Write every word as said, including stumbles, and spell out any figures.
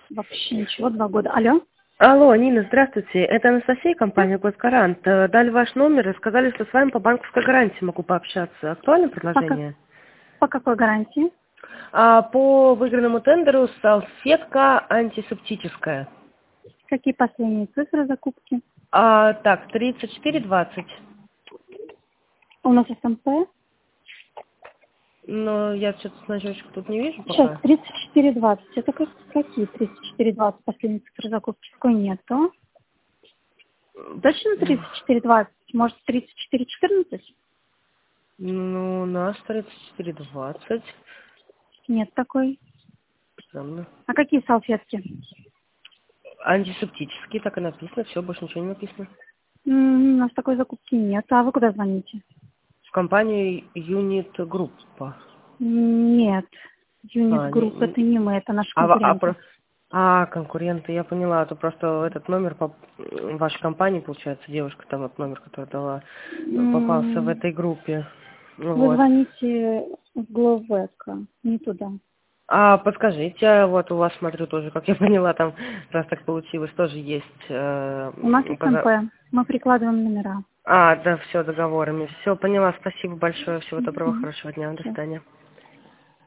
Вообще ничего, два года. Алло? Алло, Нина, здравствуйте. Это Анастасия, компания Госгарант. Э, Дали ваш номер и сказали, что с вами по банковской гарантии могу пообщаться. Актуальное По, как- предложение? по какой гарантии? А, по выигранному тендеру салфетка антисептическая. Какие последние цифры закупки? А, так, тридцать четыре двадцать. У нас СМП. Но я что-то значочек тут не вижу Сейчас, пока. тридцать четыре двадцать. Это как, какие тридцать четыре двадцать последние цифры закупки? Какой нету? Точно тридцать четыре двадцать? Может, тридцать четыре четырнадцать? Ну, у нас тридцать четыре двадцать. Нет такой. Странно. А какие салфетки? Антисептический, так и написано. Все, больше ничего не написано. М, У нас такой закупки нет. А вы куда звоните? В компании Unit Group. М, Нет. Юнит А, не- Групп не- это не мы, это наши а, во- а, конкуренты. про- а, конкуренты, я поняла. А то просто этот номер по вашей компании, получается, девушка там, вот номер, который дала, попался в М, этой группе. Вы Вот. звоните в Гловека, не туда. А подскажите, вот у вас, смотрю, тоже, как я поняла, там, раз так получилось, тоже есть... э, У нас поза- СМП, мы прикладываем номера. А, да, все, договорами. Все, поняла, спасибо большое, всего доброго, Мгм. хорошего дня, до Всё. свидания.